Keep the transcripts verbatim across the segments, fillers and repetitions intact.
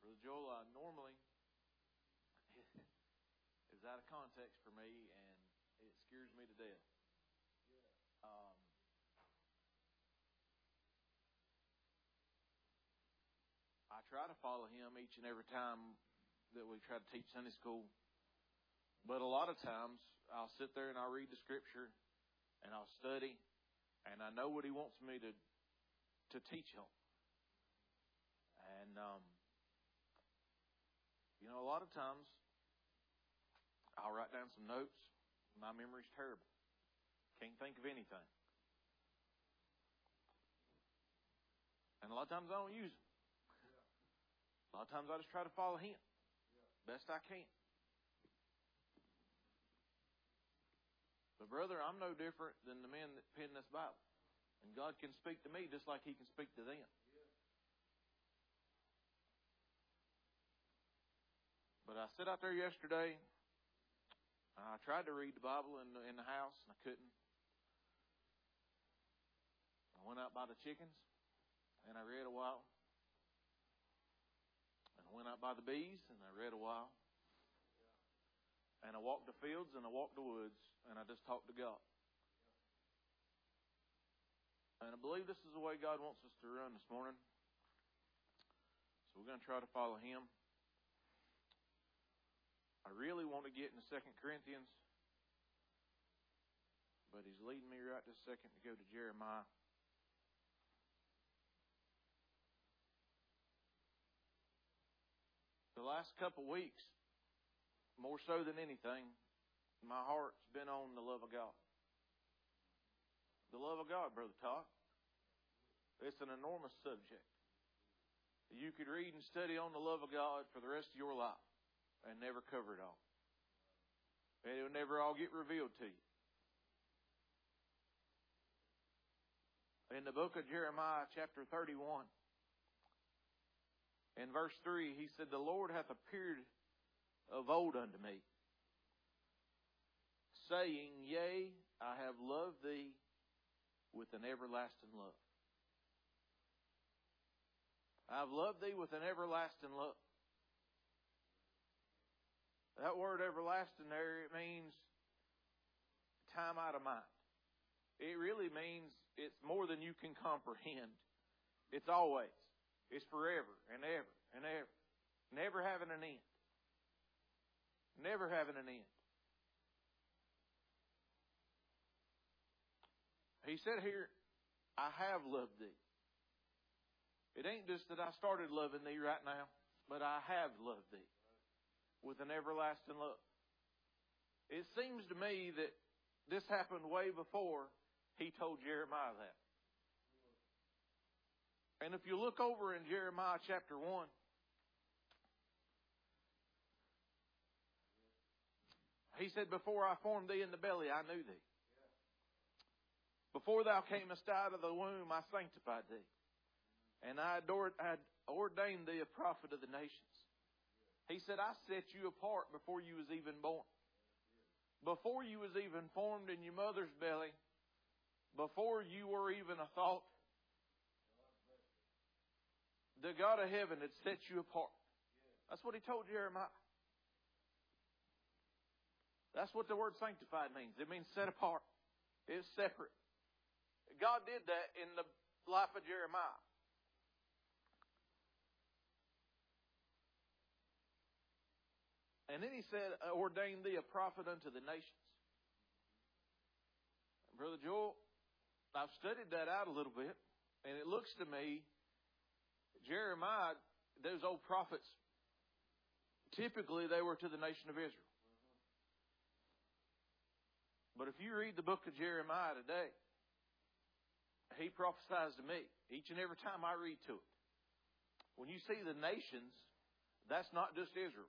Brother Joel, uh, normally is out of context for me, and it scares me to death. Um, I try to follow him each and every time that we try to teach Sunday school. But a lot of times I'll sit there and I'll read the Scripture and I'll study, and I know what he wants me to to teach him. And um, you know, a lot of times I'll write down some notes. My memory's terrible. Can't think of anything. And a lot of times I don't use them. A lot of times I just try to follow him best I can. But brother, I'm no different than the men that penned this Bible. And God can speak to me just like He can speak to them. But I sat out there yesterday. I tried to read the Bible in the, in the house, and I couldn't. I went out by the chickens, and I read a while. And I went out by the bees, and I read a while. And I walked the fields, and I walked the woods, and I just talked to God. And I believe this is the way God wants us to run this morning. So we're going to try to follow Him. I really want to get into Second Corinthians, but He's leading me right this second to go to Jeremiah. The last couple of weeks, more so than anything, my heart's been on the love of God. The love of God, Brother Todd. It's an enormous subject. You could read and study on the love of God for the rest of your life and never cover it all. And it will never all get revealed to you. In the book of Jeremiah, chapter thirty-one, in verse three, he said, "The Lord hath appeared of old unto me, saying, Yea, I have loved thee with an everlasting love." I've loved thee with an everlasting love. That word everlasting there, it means time out of mind. It really means it's more than you can comprehend. It's always. It's forever and ever and ever. Never having an end. Never having an end. He said here, I have loved thee. It ain't just that I started loving thee right now, but I have loved thee with an everlasting love. It seems to me that this happened way before he told Jeremiah that. And if you look over in Jeremiah chapter one, he said, "Before I formed thee in the belly, I knew thee. Before thou camest out of the womb, I sanctified thee. And I had ordained thee a prophet of the nations." He said, I set you apart before you was even born. Before you was even formed in your mother's belly. Before you were even a thought. The God of heaven had set you apart. That's what He told Jeremiah. That's what the word sanctified means. It means set apart. It's separate. God did that in the life of Jeremiah. And then He said, I ordained thee a prophet unto the nations. Brother Joel, I've studied that out a little bit. And it looks to me, Jeremiah, those old prophets, typically they were to the nation of Israel. But if you read the book of Jeremiah today, he prophesies to me each and every time I read to it. When you see the nations, that's not just Israel.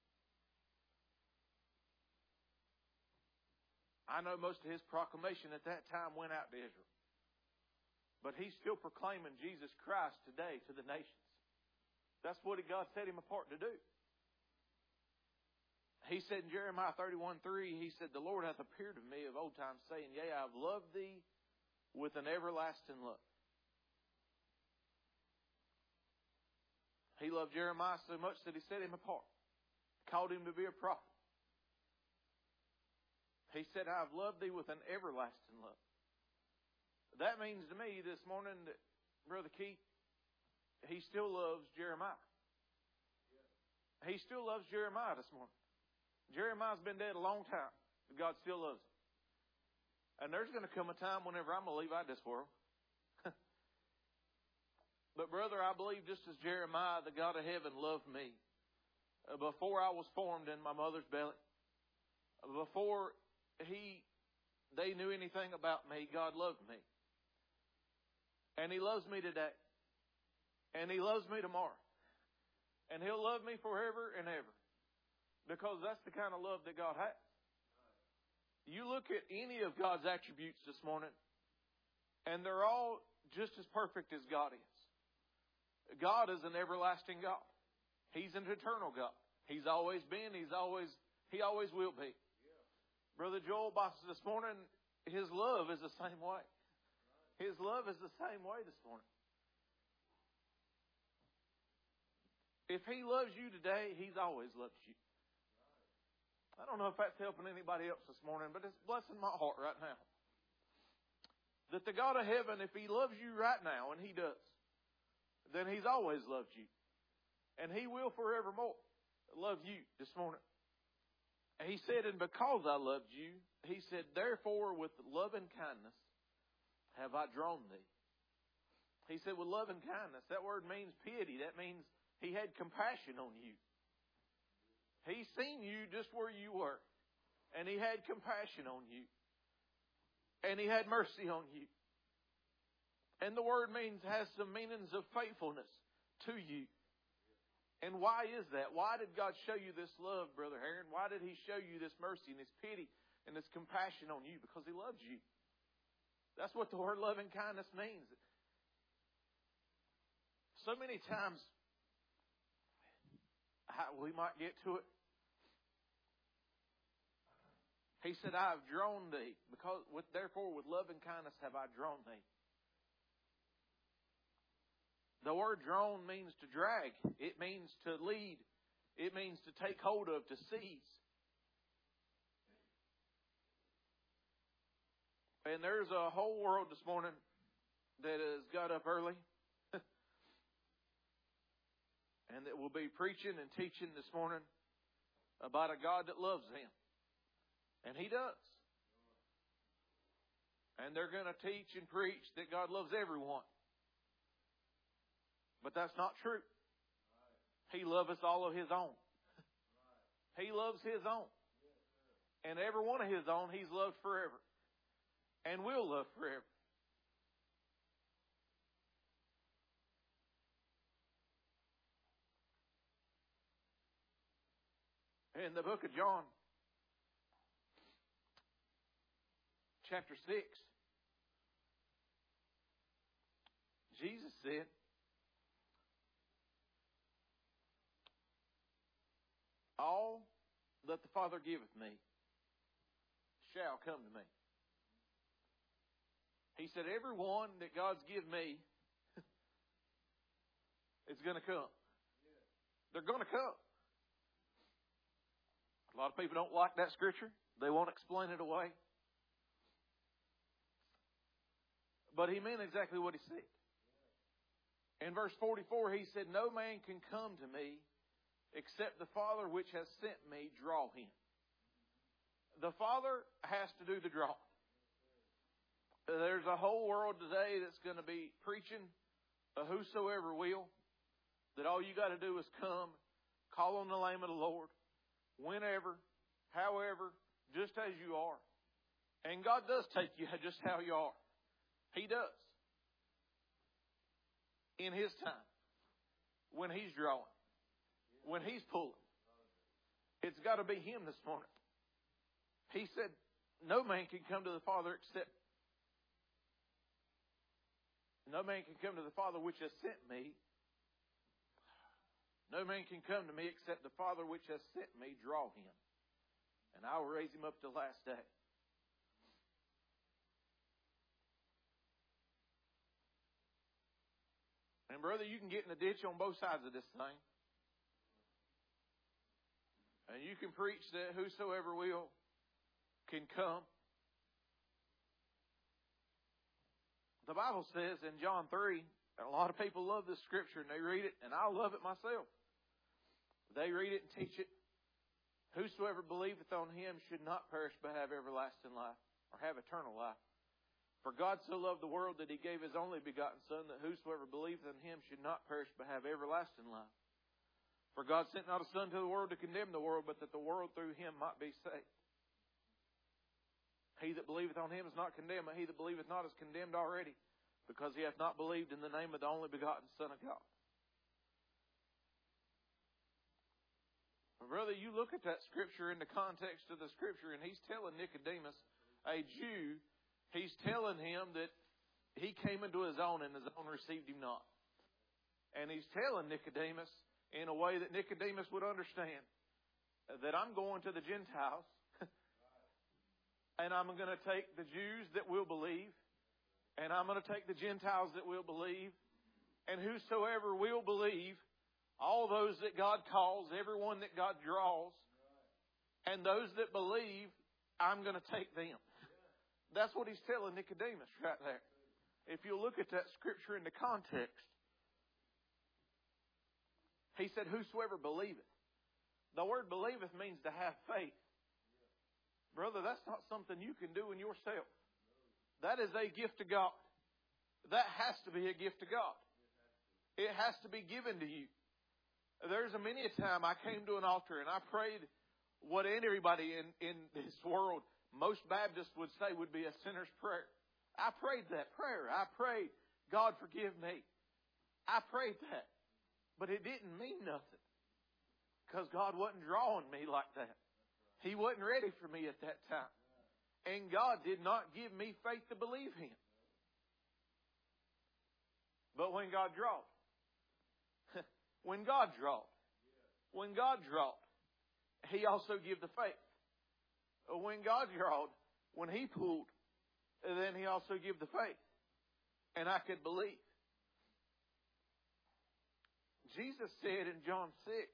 I know most of his proclamation at that time went out to Israel. But he's still proclaiming Jesus Christ today to the nations. That's what God set him apart to do. He said in Jeremiah thirty-one three, he said, "The Lord hath appeared to me of old times, saying, Yea, I have loved thee with an everlasting love." He loved Jeremiah so much that he set him apart. Called him to be a prophet. He said, I have loved thee with an everlasting love. That means to me this morning that Brother Keith, he still loves Jeremiah. He still loves Jeremiah this morning. Jeremiah's been dead a long time, but God still loves him. And there's going to come a time whenever I'm going to leave out this world. But brother, I believe just as Jeremiah, the God of heaven, loved me before I was formed in my mother's belly, before he, they knew anything about me, God loved me. And He loves me today. And He loves me tomorrow. And He'll love me forever and ever. Because that's the kind of love that God has. You look at any of God's attributes this morning, and they're all just as perfect as God is. God is an everlasting God. He's an eternal God. He's always been. He's always, He always will be. Yeah. Brother Joel Boss this morning, his love is the same way. His love is the same way this morning. If He loves you today, He's always loved you. I don't know if that's helping anybody else this morning, but it's blessing my heart right now. That the God of heaven, if He loves you right now, and He does, then He's always loved you. And He will forevermore love you this morning. And He said, and because I loved you, He said, therefore with love and kindness have I drawn thee. He said, with love and kindness. That word means pity. That means He had compassion on you. He's seen you just where you were. And He had compassion on you. And He had mercy on you. And the word means, has some meanings of faithfulness to you. And why is that? Why did God show you this love, Brother Aaron? Why did He show you this mercy and His pity and His compassion on you? Because He loves you. That's what the word love and kindness means. So many times, we might get to it. He said, I have drawn thee, because with therefore with love and kindness have I drawn thee. The word drawn means to drag. It means to lead. It means to take hold of, to seize. And there's a whole world this morning that has got up early and that will be preaching and teaching this morning about a God that loves them. And He does. And they're going to teach and preach that God loves everyone. But that's not true. He loveth all of His own. He loves His own. And every one of His own He's loved forever. And will love forever. In the book of John, chapter six, Jesus said, all that the Father giveth me shall come to me. He said, everyone that God's given me is going to come. They're going to come. A lot of people don't like that scripture. They won't explain it away. But He meant exactly what He said. In verse forty-four, He said, no man can come to me except the Father which has sent me draw him. The Father has to do the drawing. There's a whole world today that's going to be preaching a whosoever will, that all you got to do is come, call on the name of the Lord, whenever, however, just as you are. And God does take you just how you are. He does. In His time. When He's drawing. When He's pulling. It's got to be Him this morning. He said, no man can come to the Father except no man can come to the Father which has sent me. No man can come to me except the Father which has sent me draw him. And I will raise him up to the last day. And brother, you can get in the ditch on both sides of this thing. And you can preach that whosoever will can come. The Bible says in John three, and a lot of people love this scripture and they read it, and I love it myself. They read it and teach it. Whosoever believeth on him should not perish but have everlasting life, or have eternal life. For God so loved the world that he gave his only begotten Son, that whosoever believeth in him should not perish but have everlasting life. For God sent not a Son to the world to condemn the world, but that the world through him might be saved. He that believeth on him is not condemned, but he that believeth not is condemned already, because he hath not believed in the name of the only begotten Son of God. Brother, you look at that scripture in the context of the scripture, and he's telling Nicodemus, a Jew, he's telling him that he came into his own and his own received him not. And he's telling Nicodemus in a way that Nicodemus would understand that I'm going to the Gentiles and I'm going to take the Jews that will believe and I'm going to take the Gentiles that will believe, and whosoever will believe, all those that God calls, everyone that God draws, and those that believe, I'm going to take them. That's what he's telling Nicodemus right there. If you look at that scripture in the context, he said, whosoever believeth. The word believeth means to have faith. Brother, that's not something you can do in yourself. That is a gift of God. That has to be a gift of God. It has to be given to you. There's a many a time I came to an altar and I prayed what anybody in, in this world, most Baptists would say would be a sinner's prayer. I prayed that prayer. I prayed, God forgive me. I prayed that. But it didn't mean nothing. Because God wasn't drawing me like that. He wasn't ready for me at that time. And God did not give me faith to believe Him. But when God drawed, when God drawed, when God drawed, He also gave the faith. When God drawed, when He pulled, then He also gave the faith. And I could believe. Jesus said in John six,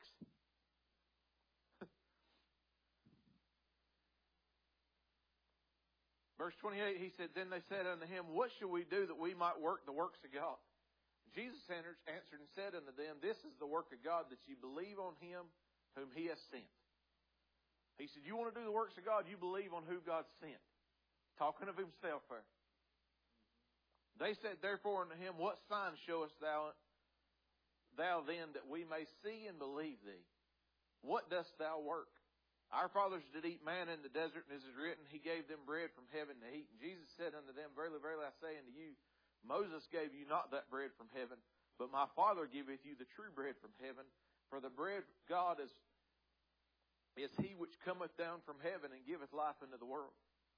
verse twenty-eight, He said, Then they said unto Him, What shall we do that we might work the works of God? Jesus answered and said unto them, This is the work of God, that ye believe on Him whom He hath sent. He said, you want to do the works of God, you believe on who God sent. Talking of Himself there. They said, therefore unto Him, What sign showest thou, thou then, that we may see and believe Thee? What dost Thou work? Our fathers did eat manna in the desert, and as is written, He gave them bread from heaven to eat. And Jesus said unto them, Verily, verily, I say unto you, Moses gave you not that bread from heaven, but my Father giveth you the true bread from heaven. For the bread of God is is He which cometh down from heaven and giveth life unto the world.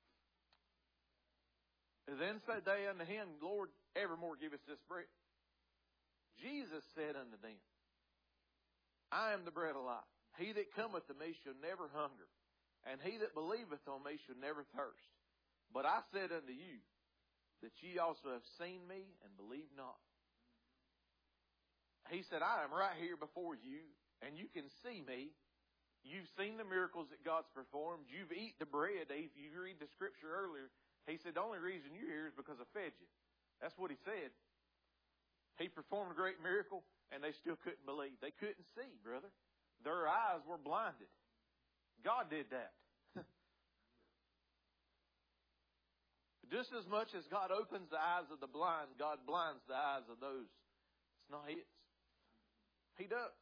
And then said they unto Him, Lord, evermore give us this bread. Jesus said unto them, I am the bread of life. He that cometh to me shall never hunger, and he that believeth on me shall never thirst. But I said unto you, that ye also have seen me and believe not. He said, I am right here before you, and you can see me. You've seen the miracles that God's performed. You've eaten the bread. If you read the scripture earlier, He said, the only reason you're here is because I fed you. That's what He said. He performed a great miracle, and they still couldn't believe. They couldn't see, brother. Their eyes were blinded. God did that. Just as much as God opens the eyes of the blind, God blinds the eyes of those. It's not His. He does.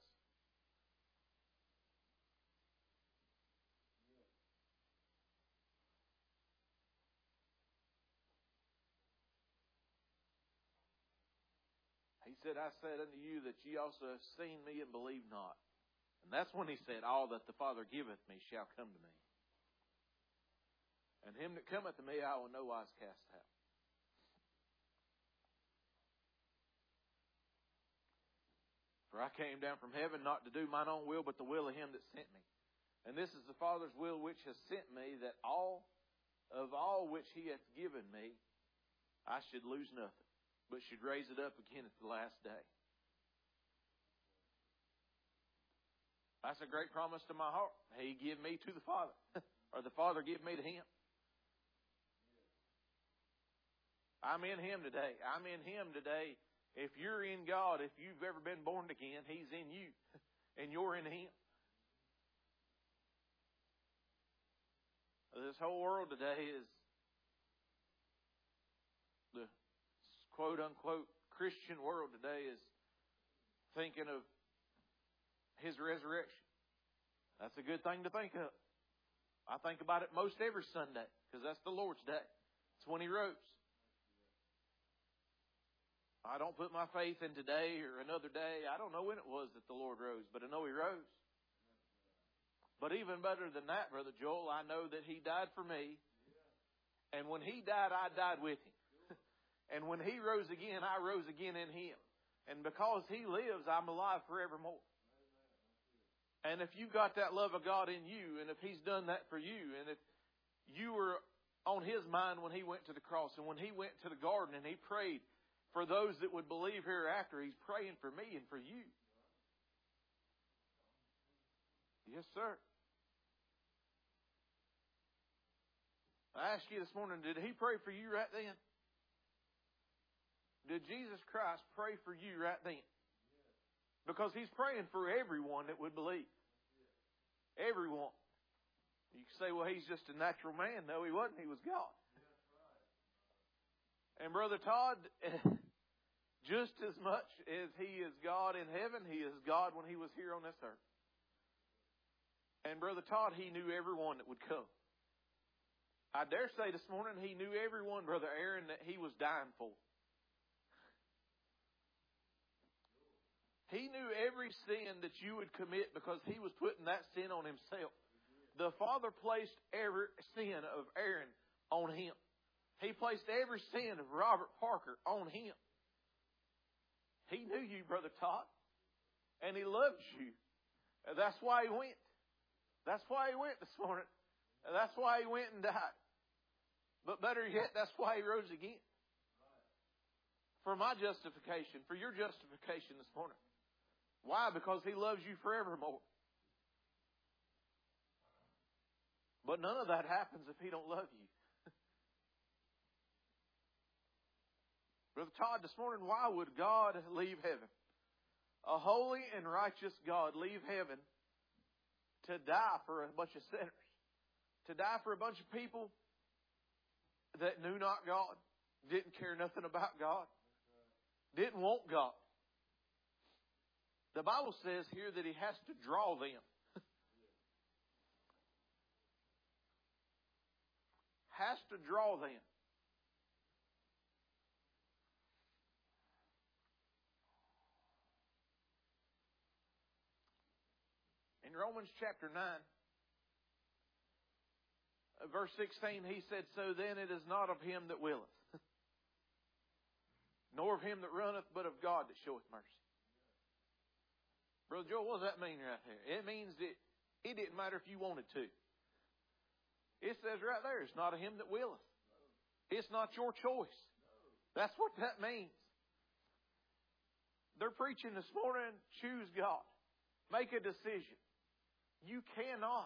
He said, I said unto you that ye also have seen me and believe not. And that's when He said, All that the Father giveth me shall come to me. And him that cometh to me I will no wise cast out. For I came down from heaven not to do mine own will, but the will of Him that sent me. And this is the Father's will which has sent me, that all of all which He hath given me, I should lose nothing, but should raise it up again at the last day. That's a great promise to my heart. He give me to the Father, or the Father give me to Him. I'm in Him today. I'm in Him today. If you're in God, if you've ever been born again, He's in you, and you're in Him. This whole world today is the quote-unquote Christian world today is thinking of His resurrection. That's a good thing to think of. I think about it most every Sunday because that's the Lord's day. It's when He rose. I don't put my faith in today or another day. I don't know when it was that the Lord rose, but I know He rose. But even better than that, Brother Joel, I know that He died for me. And when He died, I died with Him. And when He rose again, I rose again in Him. And because He lives, I'm alive forevermore. And if you've got that love of God in you, and if He's done that for you, and if you were on His mind when He went to the cross, and when He went to the garden and He prayed for those that would believe hereafter, He's praying for me and for you. Yes, sir. I ask you this morning, did He pray for you right then? Did Jesus Christ pray for you right then? Because He's praying for everyone that would believe. Everyone. You can say, well, He's just a natural man. No, He wasn't. He was God. And Brother Todd, just as much as He is God in heaven, He is God when He was here on this earth. And Brother Todd, He knew everyone that would come. I dare say this morning He knew everyone, Brother Aaron, that He was dying for. He knew every sin that you would commit because He was putting that sin on Himself. The Father placed every sin of Aaron on Him. He placed every sin of Robert Parker on Him. He knew you, Brother Todd. And He loved you. That's why He went. That's why He went this morning. That's why He went and died. But better yet, that's why He rose again. For my justification, for your justification this morning. Why? Because He loves you forevermore. But none of that happens if He don't love you. Brother Todd, this morning, why would God leave heaven? A holy and righteous God leave heaven to die for a bunch of sinners. To die for a bunch of people that knew not God, didn't care nothing about God, didn't want God. The Bible says here that He has to draw them. Has to draw them. In Romans chapter nine, verse sixteen, he said, so then it is not of him that willeth, nor of him that runneth, but of God that showeth mercy. Brother Joel, what does that mean right there? It means that it didn't matter if you wanted to. It says right there, it's not of him that willeth. It's not your choice. That's what that means. They're preaching this morning, choose God. Make a decision. You cannot.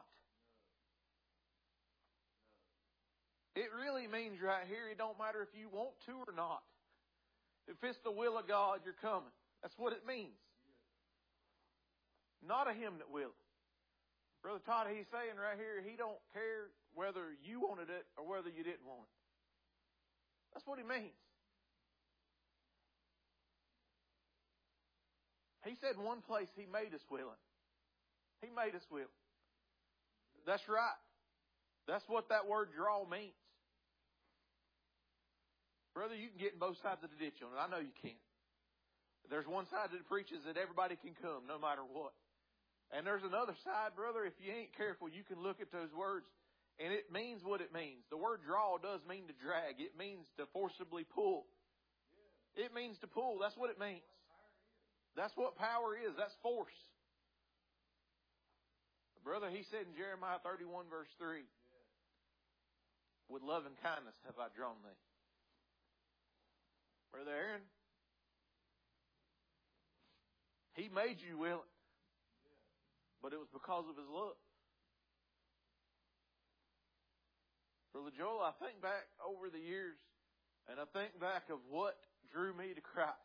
It really means right here, it don't matter if you want to or not. If it's the will of God, you're coming. That's what it means. Not a him that will. Brother Todd, he's saying right here, he don't care whether you wanted it or whether you didn't want it. That's what he means. He said in one place he made us willing. He made us willing. That's right. That's what that word draw means. Brother, you can get in both sides of the ditch on it. I know you can. There's one side that preaches that everybody can come no matter what. And there's another side, brother, if you ain't careful, you can look at those words and it means what it means. The word draw does mean to drag. It means to forcibly pull. It means to pull. That's what it means. That's what power is. That's force. Brother, he said in Jeremiah thirty-one verse three, with love and kindness have I drawn thee. Brother Aaron, He made you willing. but it was because of His love. Brother Joel, I think back over the years, and I think back of what drew me to Christ.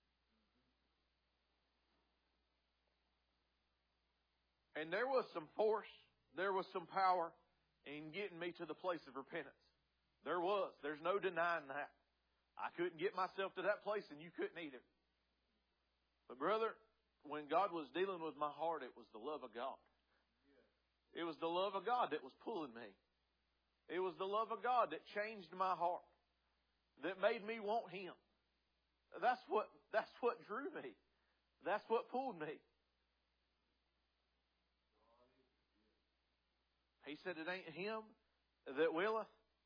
And there was some force, there was some power in getting me to the place of repentance. There was. There's no denying that. I couldn't get myself to that place, and you couldn't either. But brother, when God was dealing with my heart, it was the love of God. It was the love of God that was pulling me. It was the love of God that changed my heart, that made me want Him. That's what, that's what drew me. That's what pulled me. He said, it ain't him that willeth.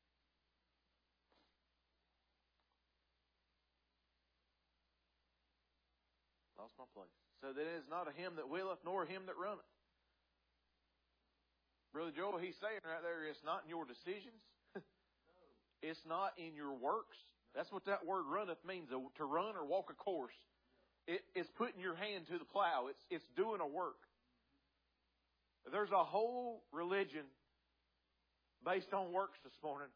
Lost my place. So that it is not a him that willeth, nor him that runneth. Brother Joel, he's saying right there, it's not in your decisions. It's not in your works. That's what that word runneth means, to run or walk a course. It, it's putting your hand to the plow. It's, it's doing a work. There's a whole religion based on works this morning.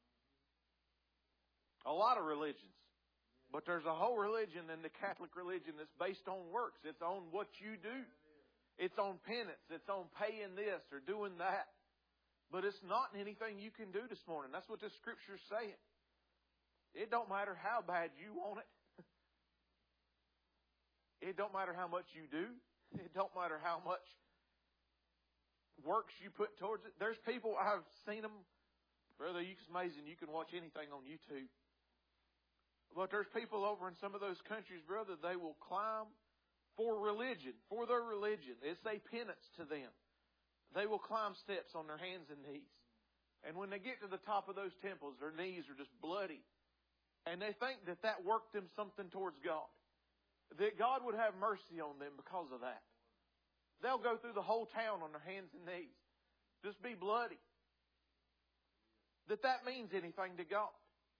A lot of religions. But there's a whole religion in the Catholic religion that's based on works. It's on what you do. It's on penance. It's on paying this or doing that. But it's not anything you can do this morning. That's what the Scripture's saying. It don't matter how bad you want it. It don't matter how much you do. It don't matter how much works you put towards it. There's people, I've seen them. Brother, it's amazing. You can watch anything on YouTube. But there's people over in some of those countries, brother, they will climb for religion, for their religion. It's a penance to them. They will climb steps on their hands and knees. And when they get to the top of those temples, their knees are just bloody. And they think that that worked them something towards God. That God would have mercy on them because of that. They'll go through the whole town on their hands and knees. Just be bloody. That that means anything to God.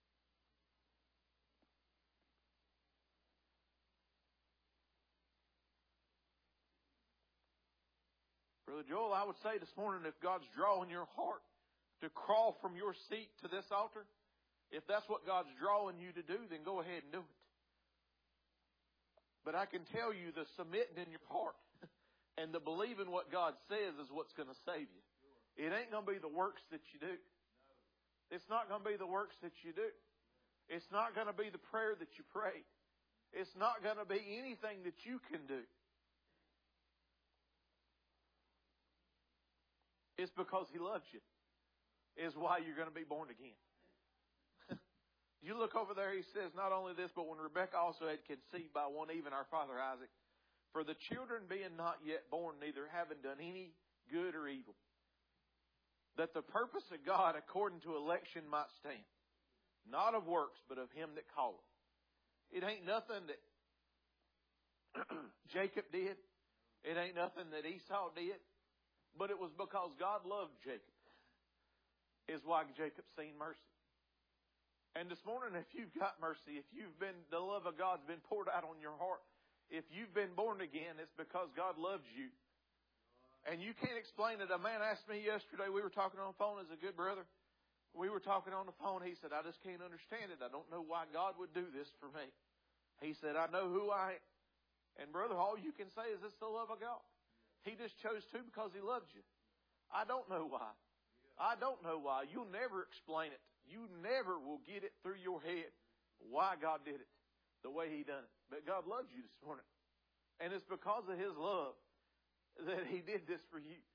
Brother Joel, I would say this morning, if God's drawing your heart to crawl from your seat to this altar, if that's what God's drawing you to do, then go ahead and do it. But I can tell you the submitting in your heart and the believing what God says is what's going to save you. It ain't going to be the works that you do. It's not going to be the works that you do. It's not going to be the prayer that you pray. It's not going to be anything that you can do. It's because He loves you. Is why you're going to be born again. You look over there, he says, not only this, but when Rebekah also had conceived by one, even our father Isaac, for the children being not yet born, neither having done any good or evil, that the purpose of God according to election might stand, not of works, but of Him that calleth. It ain't nothing that Jacob did. It ain't nothing that Esau did. But it was because God loved Jacob. Is why Jacob seen mercy. And this morning, if you've got mercy, if you've been, the love of God's been poured out on your heart, if you've been born again, it's because God loves you. And you can't explain it. A man asked me yesterday, we were talking on the phone as a good brother. We were talking on the phone. He said, I just can't understand it. I don't know why God would do this for me. He said, I know who I am. And brother, all you can say is it's the love of God. He just chose to because He loves you. I don't know why. I don't know why. You'll never explain it. You never will get it through your head why God did it the way He done it. But God loves you this morning. And it's because of His love that He did this for you.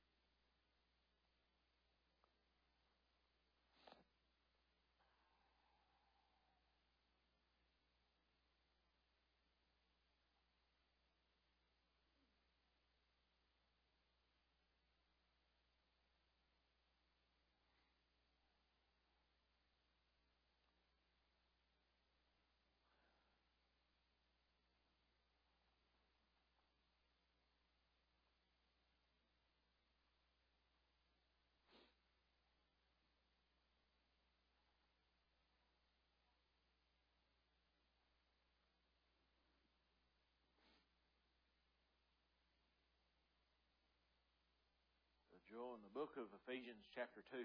Joel, in the book of Ephesians chapter two,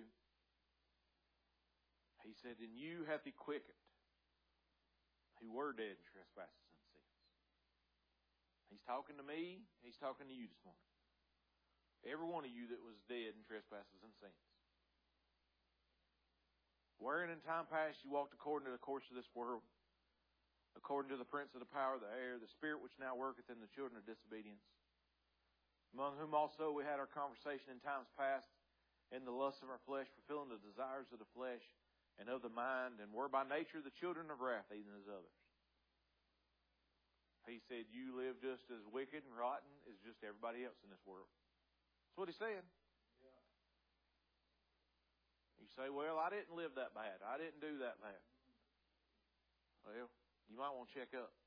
he said, "And you hath he quickened, who were dead in trespasses and sins." He's talking to me. He's talking to you this morning. Every one of you that was dead in trespasses and sins. Wherein in time past you walked according to the course of this world, according to the prince of the power of the air, the spirit which now worketh in the children of disobedience, among whom also we had our conversation in times past, in the lusts of our flesh, fulfilling the desires of the flesh and of the mind, and were by nature the children of wrath, even as others. He said, you live just as wicked and rotten as just everybody else in this world. That's what he's saying. Yeah. You say, well, I didn't live that bad. I didn't do that bad. Well, you might want to check up.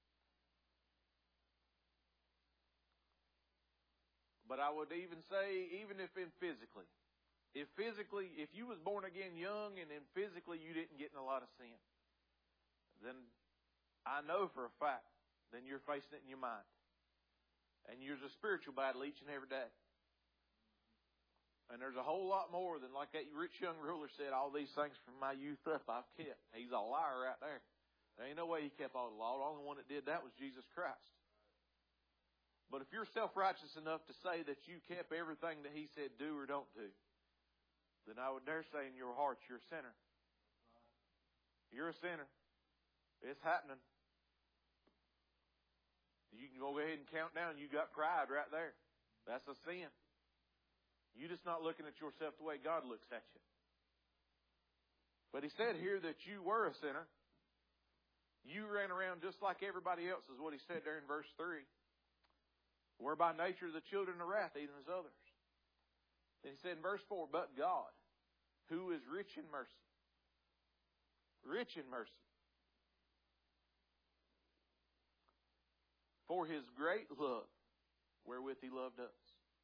But I would even say, even if in physically, if physically, if you was born again young and then physically you didn't get in a lot of sin, then I know for a fact, then you're facing it in your mind. And there's a spiritual battle each and every day. And there's a whole lot more than, like that rich young ruler said, all these things from my youth up I've kept. He's a liar right there. There ain't no way he kept all the law. The only one that did that was Jesus Christ. But if you're self-righteous enough to say that you kept everything that he said do or don't do, then I would dare say in your heart you're a sinner. You're a sinner. It's happening. You can go ahead and count down. You got pride right there. That's a sin. You're just not looking at yourself the way God looks at you. But he said here that you were a sinner. You ran around just like everybody else, is what he said there in verse three. Were by nature the children of wrath, even as others. Then he said in verse four, but God, who is rich in mercy. Rich in mercy. For his great love, wherewith he loved us.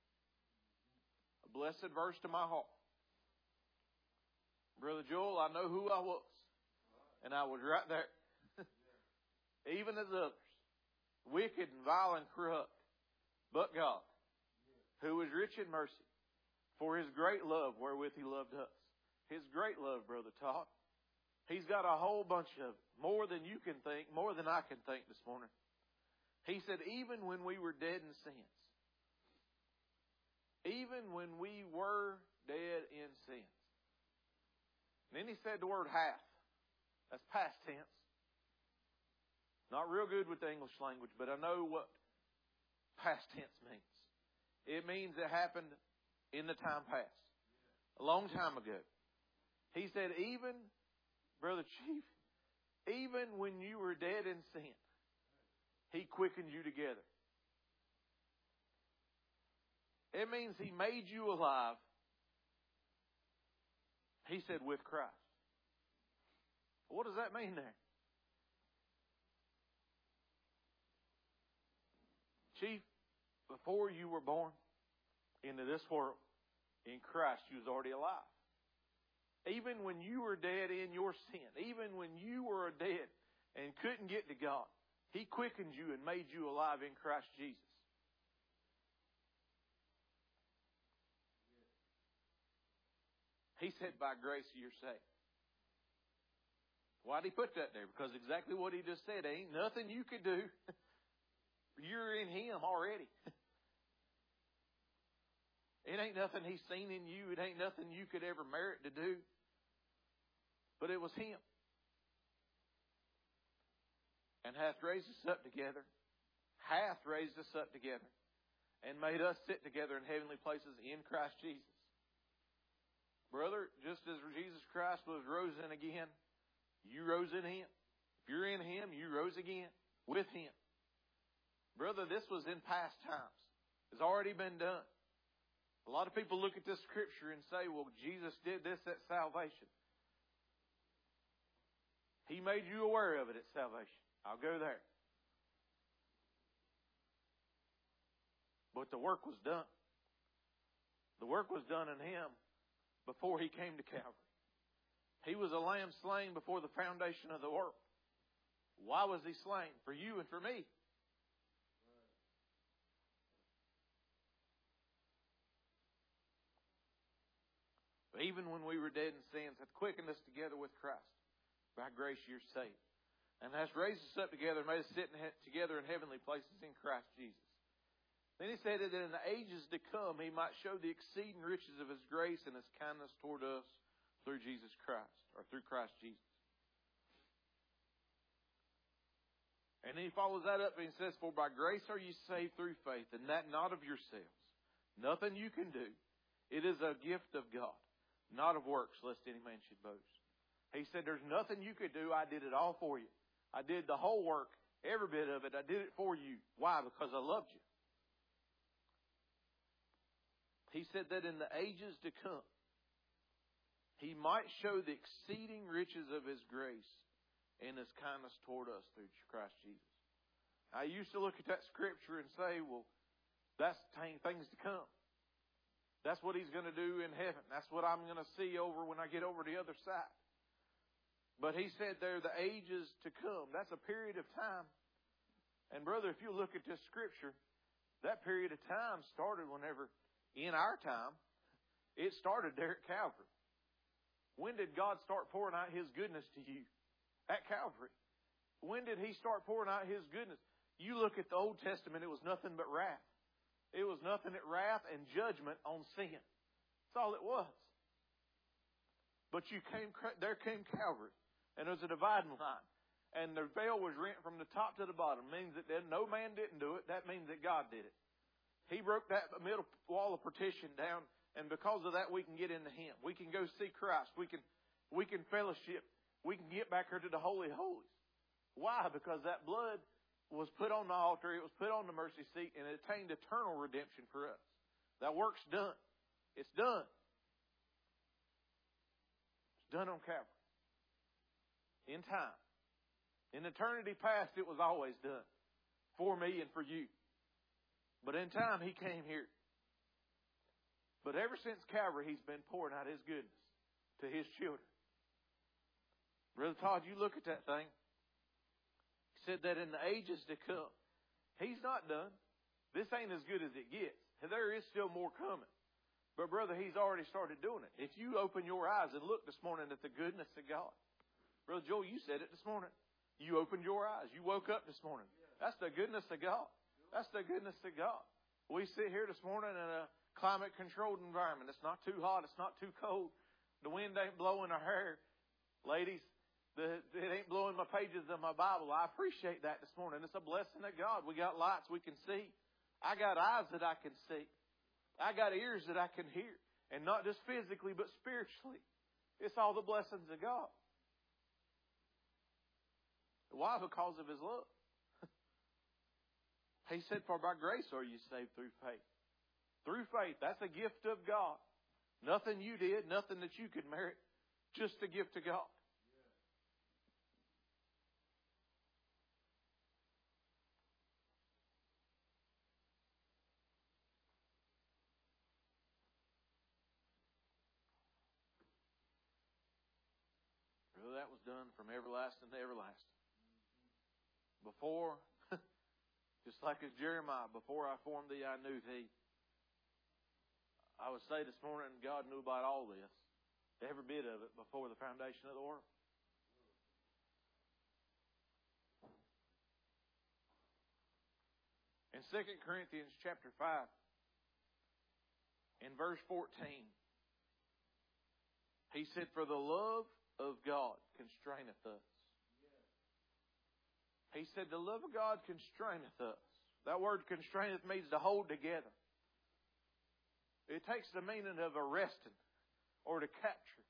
A blessed verse to my heart. Brother Joel, I know who I was. And I was right there. Even as others. Wicked and vile and corrupt. But God, who is rich in mercy, for his great love wherewith he loved us. His great love, Brother Todd. He's got a whole bunch of it. More than you can think, more than I can think this morning. He said, even when we were dead in sins, even when we were dead in sins. And then he said the word hath. That's past tense. Not real good with the English language, but I know what past tense means. It means it happened in the time past. A long time ago. He said, even, Brother Chief, even when you were dead in sin, he quickened you together. It means he made you alive. He said, with Christ. What does that mean there? Chief, before you were born into this world, in Christ you was already alive. Even when you were dead in your sin, even when you were dead and couldn't get to God, he quickened you and made you alive in Christ Jesus. He said, by grace you're saved. Why did he put that there? Because exactly what he just said. There ain't nothing you could do. You're in him already. It ain't nothing he's seen in you. It ain't nothing you could ever merit to do. But it was him. And hath raised us up together. Hath raised us up together. And made us sit together in heavenly places in Christ Jesus. Brother, just as Jesus Christ was risen again, you rose in him. If you're in him, you rose again with him. Brother, this was in past times. It's already been done. A lot of people look at this scripture and say, well, Jesus did this at salvation. He made you aware of it at salvation. I'll go there. But the work was done. The work was done in him before he came to Calvary. He was a lamb slain before the foundation of the world. Why was he slain? For you and for me. Even when we were dead in sins, hath quickened us together with Christ. By grace you're saved. And hath raised us up together and made us sit in he- together in heavenly places in Christ Jesus. Then he said that in the ages to come he might show the exceeding riches of his grace and his kindness toward us through Jesus Christ, or through Christ Jesus. And then he follows that up and he says, for by grace are you saved through faith, and that not of yourselves. Nothing you can do. It is a gift of God, not of works, lest any man should boast. He said, there's nothing you could do. I did it all for you. I did the whole work, every bit of it. I did it for you. Why? Because I loved you. He said that in the ages to come, he might show the exceeding riches of his grace and his kindness toward us through Christ Jesus. I used to look at that scripture and say, well, that's things to come. That's what he's going to do in heaven. That's what I'm going to see over when I get over the other side. But he said there, the ages to come. That's a period of time. And brother, if you look at this scripture, that period of time started whenever, in our time, it started there at Calvary. When did God start pouring out his goodness to you? At Calvary. When did he start pouring out his goodness? You look at the Old Testament, it was nothing but wrath. It was nothing but wrath and judgment on sin. That's all it was. But you came, there came Calvary. And there was a dividing line. And the veil was rent from the top to the bottom. It means that no man didn't do it. That means that God did it. He broke that middle wall of partition down. And because of that, we can get into him. We can go see Christ. We can, we can fellowship. We can get back here to the Holy of Holies. Why? Because that blood was put on the altar. It was put on the mercy seat. And it attained eternal redemption for us. That work's done. It's done. It's done on Calvary. In time. In eternity past, it was always done. For me and for you. But in time, he came here. But ever since Calvary, he's been pouring out his goodness to his children. Brother Todd, you look at that thing. He said that in the ages to come, he's not done. This ain't as good as it gets. There is still more coming. But brother, he's already started doing it. If you open your eyes and look this morning at the goodness of God. Brother Joel, you said it this morning. You opened your eyes. You woke up this morning. That's the goodness of God. That's the goodness of God. We sit here this morning in a climate-controlled environment. It's not too hot. It's not too cold. The wind ain't blowing our hair. Ladies, the, it ain't blowing my pages of my Bible. I appreciate that this morning. It's a blessing of God. We got lights we can see. I got eyes that I can see. I got ears that I can hear. And not just physically, but spiritually. It's all the blessings of God. Why? Because of his love. He said, for by grace are you saved through faith. Through faith. That's a gift of God. Nothing you did, nothing that you could merit. Just a gift of God. Really, that was done from everlasting to everlasting. Before, just like as Jeremiah, before I formed thee, I knew thee. I would say this morning, God knew about all this, every bit of it, before the foundation of the world. In Second Corinthians chapter five, in verse fourteen, he said, for the love of God constraineth us. He said, the love of God constraineth us. That word constraineth means to hold together. It takes the meaning of arresting or to capture.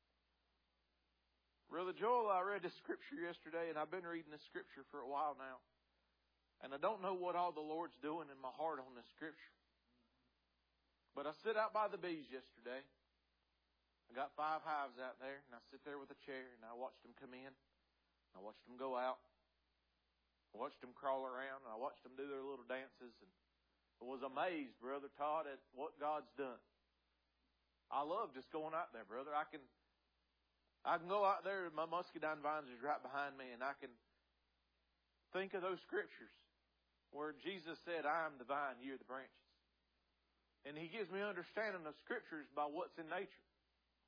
Brother Joel, I read the scripture yesterday, and I've been reading the scripture for a while now. And I don't know what all the Lord's doing in my heart on this scripture. But I sit out by the bees yesterday. I got five hives out there, and I sit there with a chair, and I watched them come in. I watched them go out. I watched them crawl around, and I watched them do their little dances, and I was amazed, Brother Todd, at what God's done. I love just going out there, brother. I can I can go out there, my muscadine vines is right behind me, and I can think of those scriptures where Jesus said, I am the vine, you are the branches. And He gives me understanding of scriptures by what's in nature.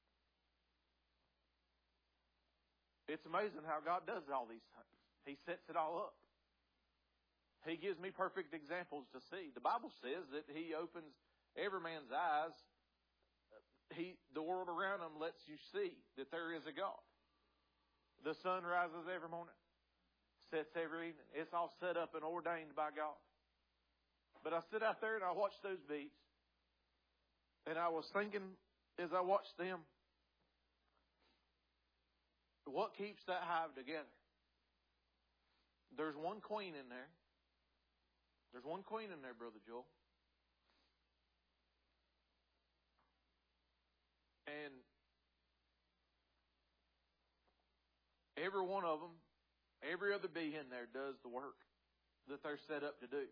It's amazing how God does all these things. He sets it all up. He gives me perfect examples to see. The Bible says that He opens every man's eyes. He, the world around him lets you see that there is a God. The sun rises every morning, sets every evening. It's all set up and ordained by God. But I sit out there and I watch those bees. And I was thinking as I watched them, what keeps that hive together? There's one queen in there. There's one queen in there, Brother Joel. And every one of them, every other bee in there does the work that they're set up to do.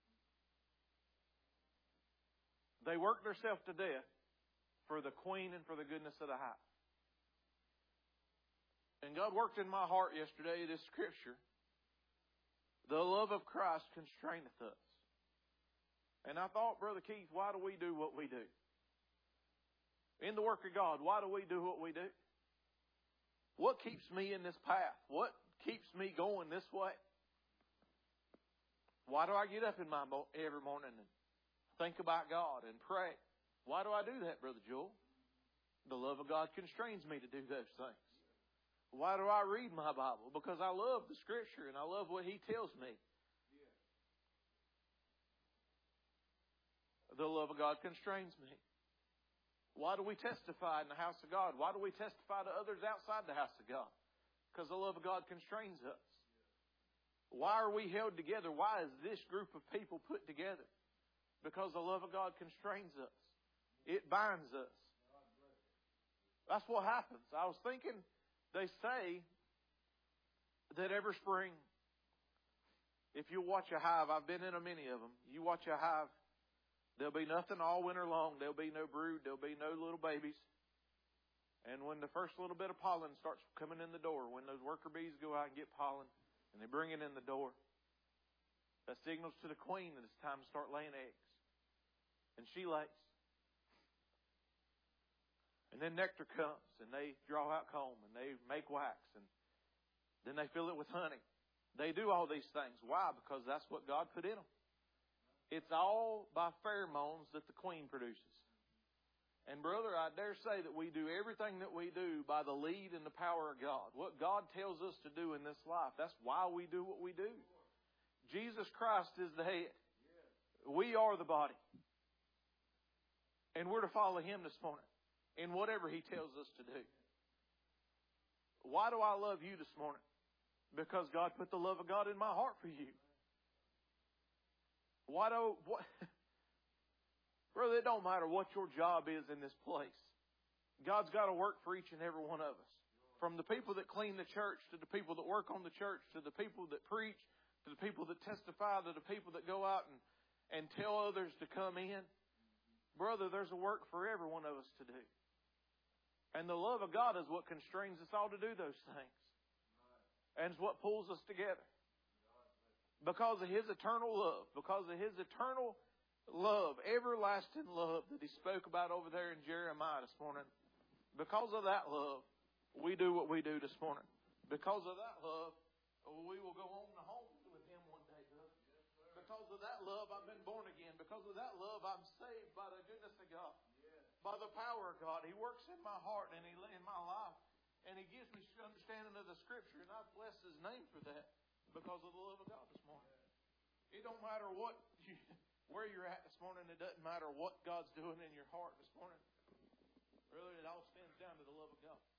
They work themselves to death for the queen and for the goodness of the hive. And God worked in my heart yesterday, this scripture. The love of Christ constraineth us. And I thought, Brother Keith, why do we do what we do? In the work of God, why do we do what we do? What keeps me in this path? What keeps me going this way? Why do I get up in my mo- every morning and think about God and pray? Why do I do that, Brother Joel? The love of God constrains me to do those things. Why do I read my Bible? Because I love the Scripture and I love what He tells me. The love of God constrains me. Why do we testify in the house of God? Why do we testify to others outside the house of God? Because the love of God constrains us. Why are we held together? Why is this group of people put together? Because the love of God constrains us. It binds us. That's what happens. I was thinking, they say that every spring, if you watch a hive, I've been in a many of them, you watch a hive, there'll be nothing all winter long. There'll be no brood. There'll be no little babies. And when the first little bit of pollen starts coming in the door, when those worker bees go out and get pollen, and they bring it in the door, that signals to the queen that it's time to start laying eggs. And she lays. And then nectar comes, and they draw out comb, and they make wax, and then they fill it with honey. They do all these things. Why? Because that's what God put in them. It's all by pheromones that the queen produces. And brother, I dare say that we do everything that we do by the lead and the power of God. What God tells us to do in this life, that's why we do what we do. Jesus Christ is the head. We are the body. And we're to follow Him this morning in whatever He tells us to do. Why do I love you this morning? Because God put the love of God in my heart for you. Why do... What, brother, it don't matter what your job is in this place. God's got to work for each and every one of us. From the people that clean the church, to the people that work on the church, to the people that preach, to the people that testify, to the people that go out and, and tell others to come in. Brother, there's a work for every one of us to do. And the love of God is what constrains us all to do those things. And it's what pulls us together. Because of His eternal love. Because of His eternal love. Everlasting love that He spoke about over there in Jeremiah this morning. Because of that love, we do what we do this morning. Because of that love, we will go on to home with Him one day, brother. Because of that love, I've been born again. Because of that love, I'm saved by the goodness of God. By the power of God. He works in my heart and He in my life. And He gives me understanding of the Scripture. And I bless His name for that. Because of the love of God this morning. It don't matter what you, where you're at this morning. It doesn't matter what God's doing in your heart this morning. Really, it all stems down to the love of God.